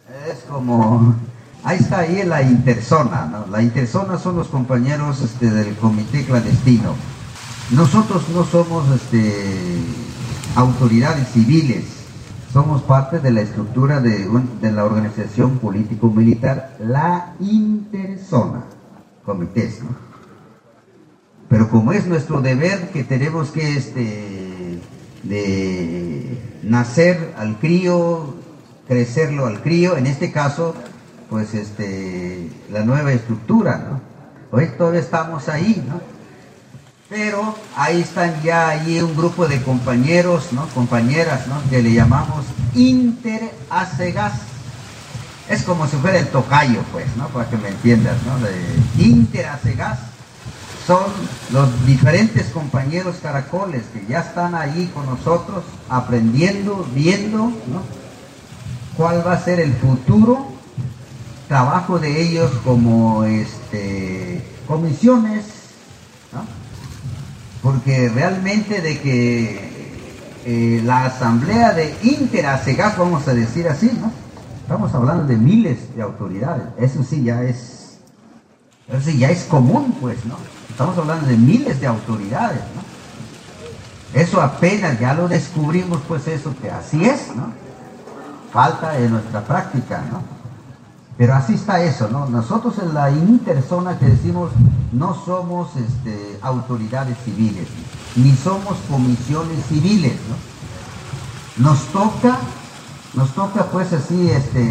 Es como, ahí está ahí la interzona, ¿no? La interzona son los compañeros del comité clandestino. Nosotros no somos autoridades civiles, somos parte de la estructura de la organización político-militar, la interzona, comités, ¿no? Pero como es nuestro deber que tenemos que de nacer al crío, crecerlo al crío, en este caso, pues la nueva estructura, ¿no? Hoy todavía estamos ahí, ¿no? Pero ahí están ya ahí un grupo de compañeros, ¿no? Compañeras, ¿no? Que le llamamos Interacegas. Es como si fuera el tocayo, pues, ¿no? Para que me entiendas, ¿no? De Interacegas son los diferentes compañeros caracoles que ya están ahí con nosotros, aprendiendo, viendo, ¿no? Cuál va a ser el futuro trabajo de ellos como comisiones, ¿no? Porque realmente de que la asamblea de Interacegas, vamos a decir así, ¿no? Estamos hablando de miles de autoridades, eso sí ya es común, pues, ¿no? Estamos hablando de miles de autoridades, ¿no? Eso apenas ya lo descubrimos, pues eso que así es, ¿no? Falta en nuestra práctica, ¿no? Pero así está eso, ¿no? Nosotros en la interzona que decimos no somos autoridades civiles, ni somos comisiones civiles, ¿no? Nos toca pues así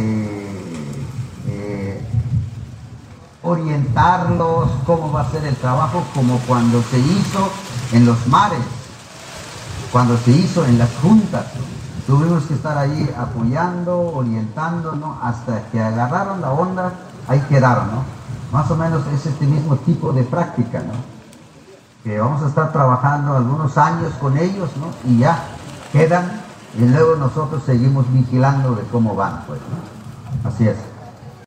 orientarlos, cómo va a ser el trabajo, como cuando se hizo en los mares, cuando se hizo en las juntas. Tuvimos que estar ahí apoyando, orientando, ¿no? Hasta que agarraron la onda, ahí quedaron, ¿no? Más o menos es este mismo tipo de práctica, ¿no? Que vamos a estar trabajando algunos años con ellos, ¿no? Y ya quedan, y luego nosotros seguimos vigilando de cómo van, pues, ¿no? Así es.